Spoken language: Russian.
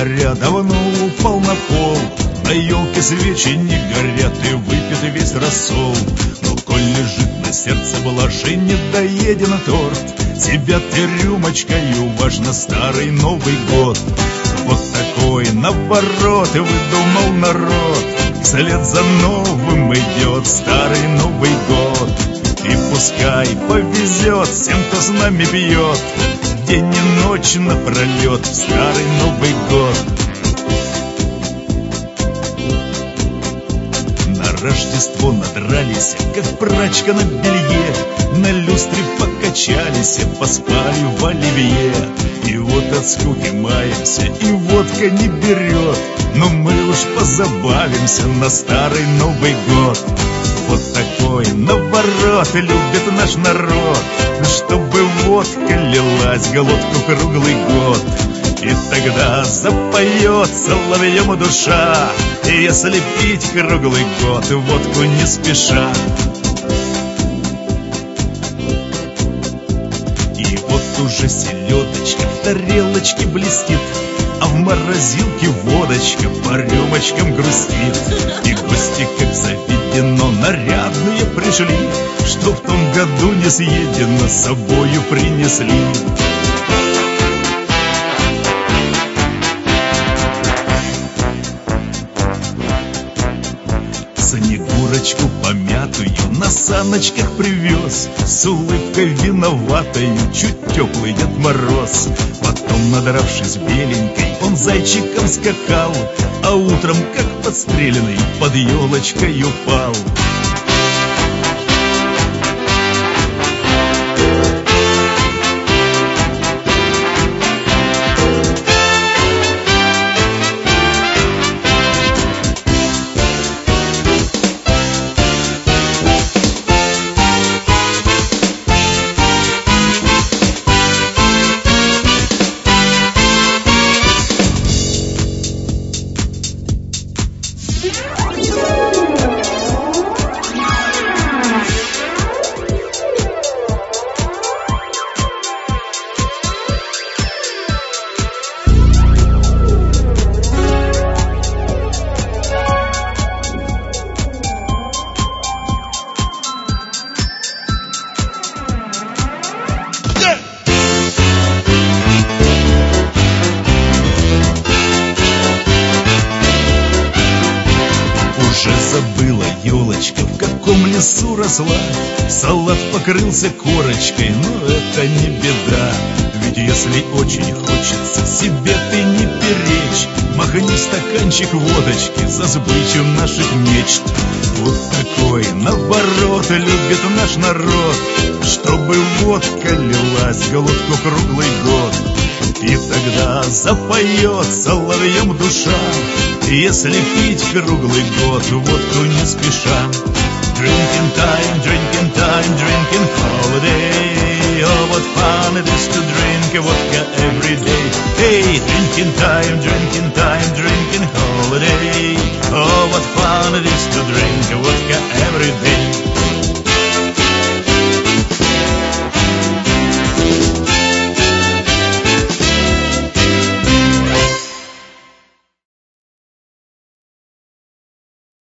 января давно упал на пол. На елке свечи не горят и выпит весь рассол. Но коль лежит на сердце блажи недоеден торт, тебя ты рюмочкою важно старый Новый год. Вот такой наоборот выдумал народ, вслед за новым идет старый Новый год. И пускай повезет всем, кто с нами пьет, день и ночь напролет в старый Новый год. На Рождество надрались, как прачка на белье, на люстре покачались, поспали в оливье. И вот от скуки маемся, и водка не берет, но мы уж позабавимся на старый Новый год. Вот такой наворот любит наш народ, чтобы водка лилась глотку круглый год. И тогда запоет соловьем душа, если пить круглый год водку не спеша. И вот уже селедочка в тарелочке блестит, а в морозилке водочка по рюмочкам грустит. И гости, как заведено, нарядные пришли, что в том году не съедено, с собою принесли. Снегурочку помятую на саночках привез, с улыбкой виноватою чуть теплый Дед Мороз. Потом, надравшись беленькой, он зайчиком скакал, а утром, как подстреленный, под елочкой упал. Забыла елочка, в каком лесу росла, салат покрылся корочкой, но это не беда. Ведь если очень хочется, себе ты не перечь, махни стаканчик водочки за сбычу наших мечт. Вот такой наоборот любит наш народ, чтобы водка лилась глотку круглый год. И тогда запоет соловьем душа, если пить круглый год водку не спеша. Drinking time, drinking time, drinking holiday. Oh, what fun it is to drink vodka every day. Hey, drinking time, drinking time, drinking holiday. Oh, what fun it is to drink vodka every day.